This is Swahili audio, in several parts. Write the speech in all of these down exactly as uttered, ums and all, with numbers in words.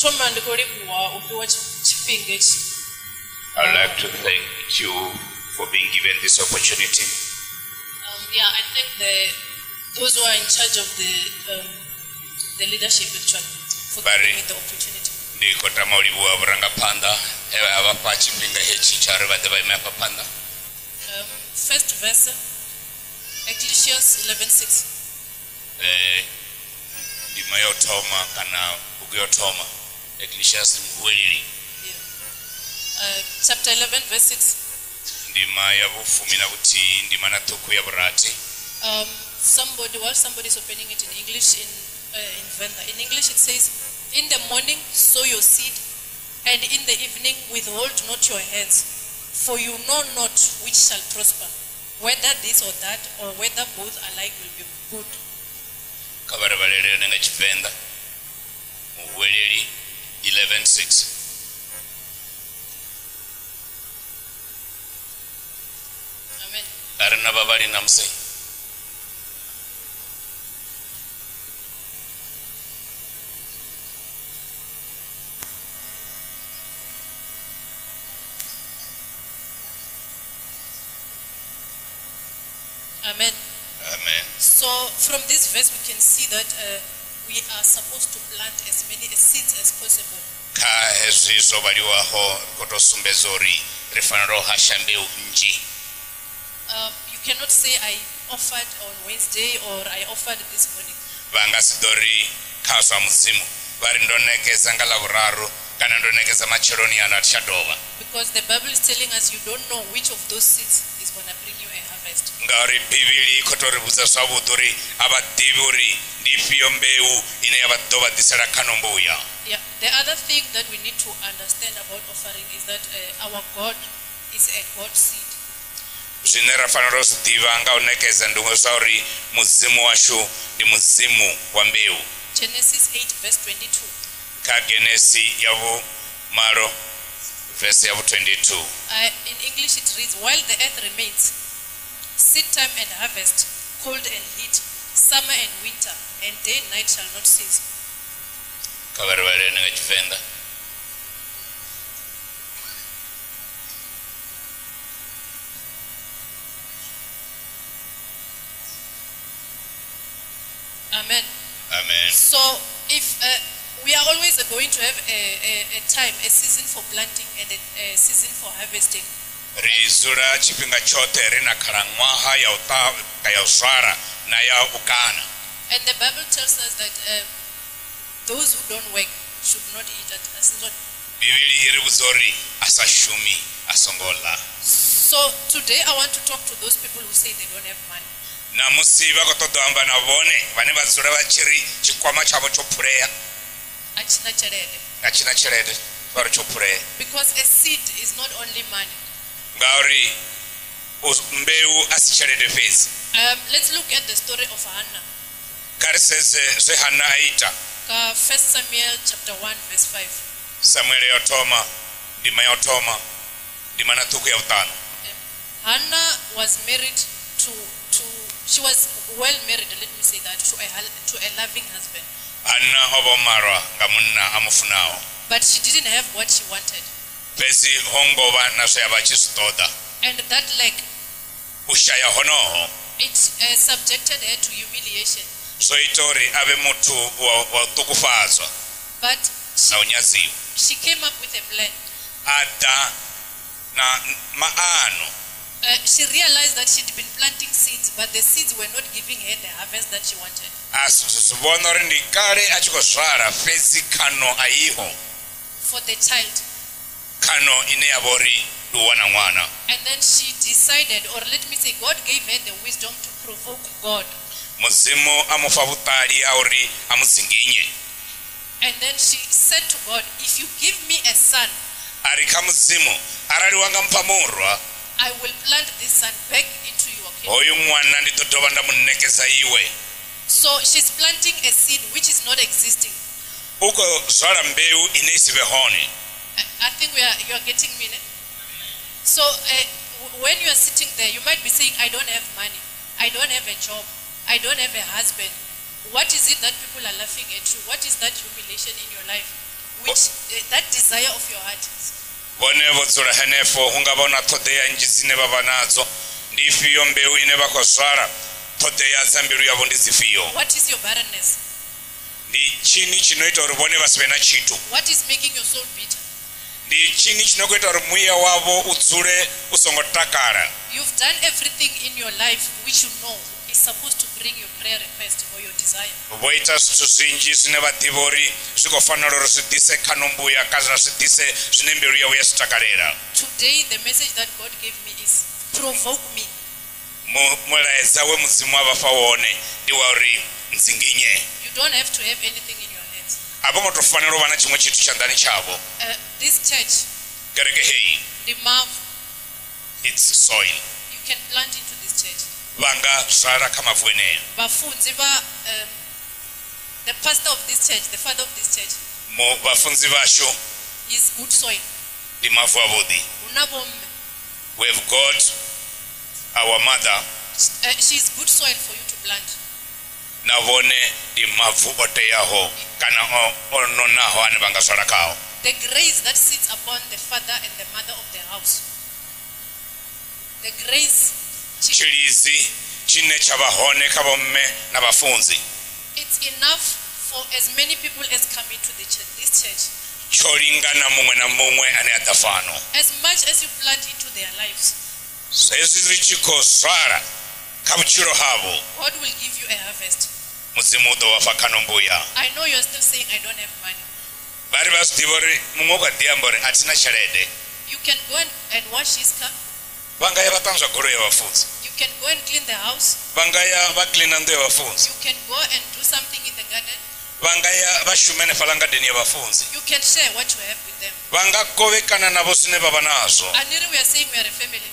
I'd like to thank you for being given this opportunity. Um, yeah, I thank the those who are in charge of the um, the leadership actually for Barry. giving me the opportunity. Ndiko tamoli bwa buranga panda ewe abapa chipinga hechi charo badaba imapa panda. Um, first verse, Ecclesiastes eleven six. Eh, Dimayo Toma kana Ugyo Toma. Ecclesiastes Mwelili. Yeah. Uh, chapter eleven verse six. Dimaya bufumina buti ndimana tuku ya burati. Um, somebody, while somebody is opening it in English, in uh, in Venda, in English it says, "In the morning sow your seed, and in the evening withhold not your hands, for you know not which shall prosper, whether this or that, or whether both alike will be good." Kabara balere nenga chipenda. Mwelili eleven six. Amen. Arana babali namsai. Amen. Amen. So from this verse we can see that uh, we are supposed to plant as many seeds as possible. Ka hezi zobaliwa ho koto sumbezori refanaro hashambe unji. Um, you cannot say I offered on Wednesday or I offered this morning. Vanga sidori kaso musimu. Bari ndoneke sangala uraru kana ndoneke za machironi anatshadova. Because the Bible is telling us you don't know which of those seeds is going to bring you a harvest. Ngari bibili kotori buza sabudori abadiburi ndifiyo mbeu ine abadoba disera kanombuya. Yeah. The other thing that we need to understand about offering is that uh, our God is a God seed. Zinera fanaros divanga onekeza ndungo sauri muzimu washu di muzimu wa mbeu. Genesis eight verse twenty-two. Ka Genesi yavu maro verse yavu twenty-two. Uh, in English it reads, "While the earth remains, seed time and harvest, cold and heat, summer and winter, and day and night shall not cease." Kabarware nenga chifenda. Amen. Amen. So if uh, we are always going to have a, a, a time, a season for planting and a, a season for harvesting. Rizura chipinga chote rina karangwaha ya uta ya usara na ya ukana. And the Bible tells us that uh, those who don't work should not eat at season. Bibili iri uzori asashumi asongola. So today I want to talk to those people who say they don't have money. Na musiba kotodo amba na bone bane bazura bachiri chikwama chabo chopureya. Achina cherede. Achina cherede for chopureya. Because a seed is not only money. Ngauri mbeu asicherede face. Um, let's look at the story of Hannah. Kariseze ze Hannah ita. Ka First Samuel chapter one verse five. Samuel yotoma dima yotoma dima natuku ya utano. Hannah was married to to she was well married, let me say that, to a to a loving husband. Hannah obomara ngamunna amufunao. But she didn't have what she wanted. Besi hongo bana so yabachistoda. And that like ushaya hono it uh, subjected her to humiliation. So itori abe mutu wa tukufazwa. But she, she came up with a plan. Ada na maano. Uh, she realized that she'd been planting seeds, but the seeds were not giving her the harvest that she wanted. For the child. And then she decided, or let me say, God gave her the wisdom to provoke God. And then she said to God, if you give me a son, I will plant this son back into your kingdom. So she's planting a seed which is not existing. I, I think we are, you are getting me. Ne? So uh, when you are sitting there, you might be saying, I don't have money. I don't have a job. I don't have a husband. What is it that people are laughing at you? What is that humiliation in your life? which uh, that desire of your heart is. Bone botsura henefo ungabona thodeya njizine baba nazo ndifiyo mbeu ine bakosara thodeya zambiru yabo ndizifiyo. What is your barrenness? Ndi chini chinoita uri bone basibe na chitu. What is making your soul bitter? Ndi chini chinokuita uri mwiya wavo udzure usongotakara. You've done everything in your life which you know is supposed to bring your prayer request or your desire. Voita zwithu zvinji zvine vadivori zvikofanira uri zvidise kanombuya kana zvidise zvine mbiru yavo yazvitakarira. Today the message that God gave me is provoke me. Mulaedza wemudzimu wavafaone ndiwauri nzinginye. You don't have to have anything in your hands. Apo motofanira kuva nachimwe chitu chandani chavo. Uh, this church, Kereke hei, the Mav, it's soil. you can plant into this church. Vanga zvara kamavhu eneyo. Vafundzi va, um, the pastor of this church, the father of this church, Mu vafundzi vasho is good soil. ndi mavhu avodi. Unabomme. We have got our mother. Uh, she is good soil for you to plant. Navone ndi mavhu oteyaho kana ononaho ane vanga zvara kawo. The grace that sits upon the father and the mother of the house. The grace, Chilizi chine chavahoneka vomme na vafunzi. it's enough for as many people as come into the church, this church. Cholingana mumwe na mumwe ane atafano. As much as you plant into their lives, Sezi zichikosvara kabuchiro havo. God will give you a harvest. Mudzimu udovafa kanombuya. I know you're still saying, I don't have money. Vari vazvidivori mumwe ukadiyambori atina chelede. You can go and, and wash his car. Vangaya vatanzva goro yavafunzi. You can go and clean the house. Vangaya vaklina ndo yavafunzi. You can go and do something in the garden. Vangaya vashume nefalangadeni yavafunzi. You can share what you have with them. Vangakovekana navo zvine vava nazvo. And here we are saying we are a family.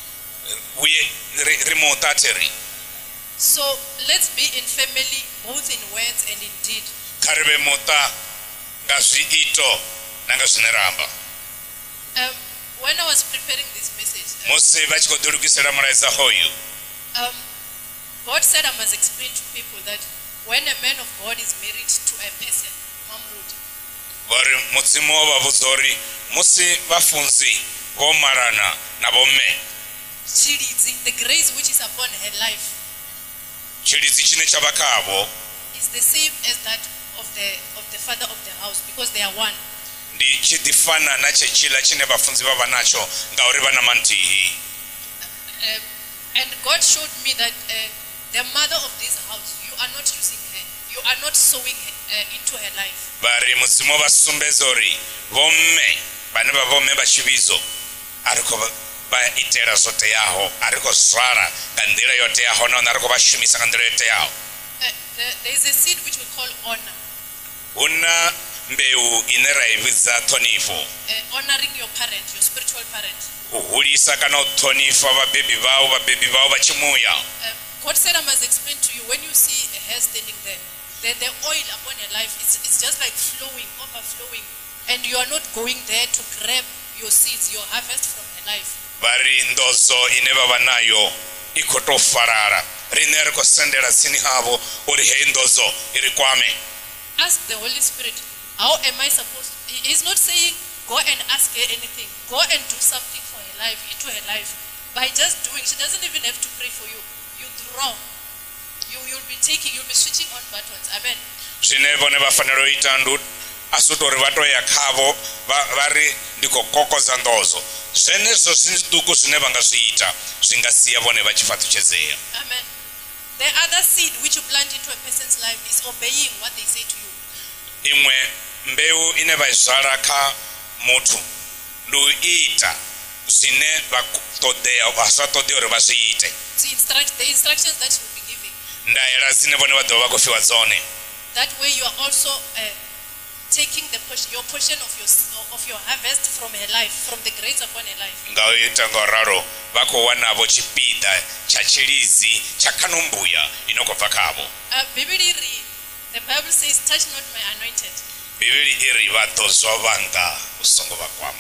Uye remote artery. So let's be in family, both in words and in deed. Karibe mota ngazviito nanga zvineramba. Um, when I was preparing this message, uh, Mose vachikodurukisira muraidza hoyu. um, God said I must explain to people that when a man of God is married to a person, Mamrud, Vari mudzimu wavavudzori musi vafunzi vomarana navome. Chilidzi, the grace which is upon her life, Chilidzi chine chavakavo is the same as that of the of the father of the house, because they are one. ndi chidifanana chechila chine vafunzi vava nacho ngauri vana mantihi. Um, and God showed me that uh, the mother of this house, you are not using her, you are not sowing her, uh, into her life. Vari mudzimu vasumbezori vome vane vavome vachivizo ariko vaitera zoteyaho ariko zvara ngandira yoteyaho naona ariko vashumisa ngandira yoteyaho. Uh, the, there is a seed which we call honor, Una mbeu ine raividza tonifo. uh, honoring your parent, your spiritual parent. Uhulisa kana utonifa vabebi vavo vabebi vavo vachimuya. Uh, God said I must explain to you, when you see a hair standing there, the, the oil upon your life, it's, it's just like flowing, overflowing, and you are not going there to grab your seeds, your harvest from her life. Vari ndozo ine vava nayo ikotofarara rine rikosendera tsini havo uri hei ndozo iri kwame. Ask the Holy Spirit, how am I supposed to? He is not saying go and ask her anything. Go and do something for her life, into her life. By just doing, she doesn't even have to pray for you. You draw. You, you'll be taking, you'll be switching on buttons. Amen. Zvine vone vafanira kuita ndu asutori vatoya kavo vari ndikokokoza ndozo. Zvenezvo zviduku zvine vangazviita zvingasiya vone vachifatuchedzeya. Amen. The other seed which you plant into a person's life is obeying what they say to you. Imwe mbeu ine vaizvara ka mutu ndoita zvine vatodeya vasatodeya uri vazviite. To instruct the instructions that you will be giving. Ndaira dzine vone vadova vakufiwa dzone. That way you are also uh, taking the portion, your portion of your of your harvest from her life, from the grace upon her life. Ngauita ngoraro vakowanavo chipida chachilizi chakanombuya inokobva kavo. Uh, Bibiri, the Bible says, touch not my anointed. Bibili iri vatozwa vanga usongo vakwama.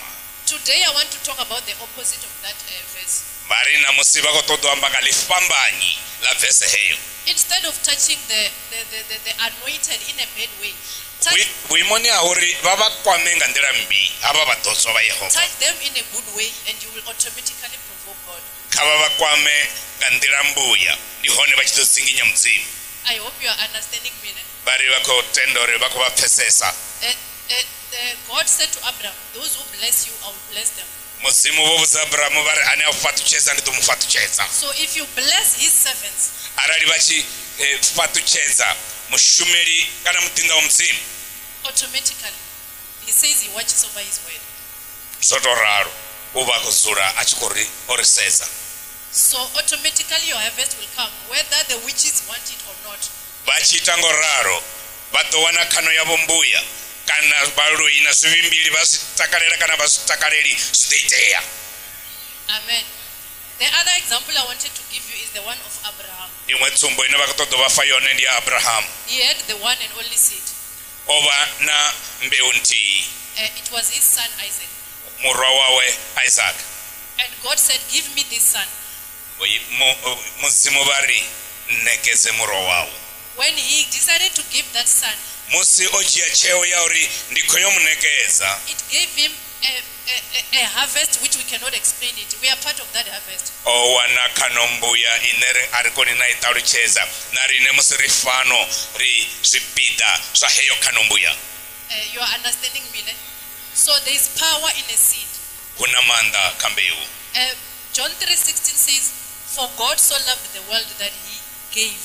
today I want to talk about the opposite of that uh, verse. Marina musiba ko todo ambanga lifambanyi la verse heyo. Instead of touching the the, the, the, the anointed in a bad way, touch, we we moni ahori baba kwamenga ndira mbi aba batotso ba Yehova. touch them in a good way and you will automatically provoke God. Kaba kwame ngandira mbuya ndihone bachitosinginya mzimu. I hope you are understanding me. Bari bako tendore bako bapesesa. Uh, uh, uh, God said to Abraham, those who bless you, I will bless them. Musimu bobuza Abrahamu bari ani afatucheza nditumufatucheza. So if you bless his servants, arali bachi eh, fatucheza mushumeri kana mutinda wa mzimu, automatically he says he watches over his word. Sotoraro uba kuzura achikori oriseza. So automatically your harvest will come whether the witches want it or not. Bachi tangoraro bato wana kano ya bombuya kana baru ina suvimbili basi takalera kana basi takaleli stiteya. Amen. The other example I wanted to give you is the one of Abraham. Imwe tsumbo ina bakotodo bafayone ndi Abraham. He had the one and only seed. Oba na mbeunti. Uh, it was his son Isaac. Murwa wawe Isaac. And God said, give me this son. Musimu bari nekeze murwa wawe. When he decided to give that son, musi ojia cheo yauri ndikoyo munekeza. It gave him a, a, a harvest which we cannot explain it. We are part of that harvest. O wana kanombuya inere arikoni na itauricheza narine musirifano ri zipida saheyo kanombuya. Uh, you are understanding me, ne? So there is power in a seed. Kuna manda kambeu. Uh, John three sixteen says, for God so loved the world that he gave.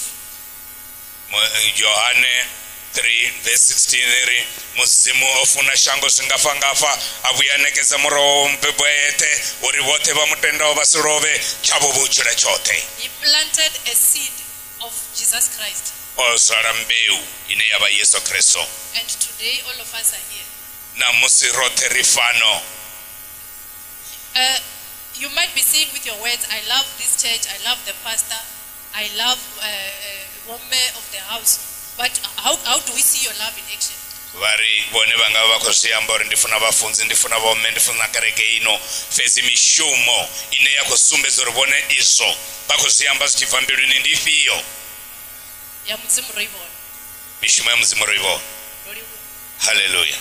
Johane three verse sixteen ri musimu ofuna shango singafa ngafa abuyanekeza muro mbebwete uri wote bamutenda obasirove chabubuchira chote. He planted a seed of Jesus Christ. Osara mbeu ine yaba Yesu Kristo. And today all of us are here. Na musirote rifano. Uh, you might be saying with your words, I love this church, I love the pastor, I love uh, uh, woman of the house. But how, how do we see your love in action? Vari bone banga bakosiyamba ndifuna bafunzi ndifuna bome ndifuna kareke ino fezi mishumo ine yakosumbezo rubone iso bakosiyamba sikivambiro ni ndifiyo ya mzimu roibo mishumo ya mzimu roibo. Hallelujah.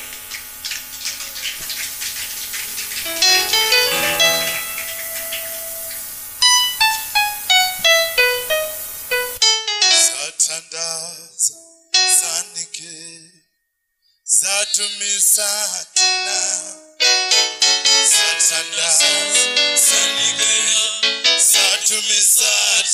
Satandaza sanike satumisa tina satandaza sanike satumisa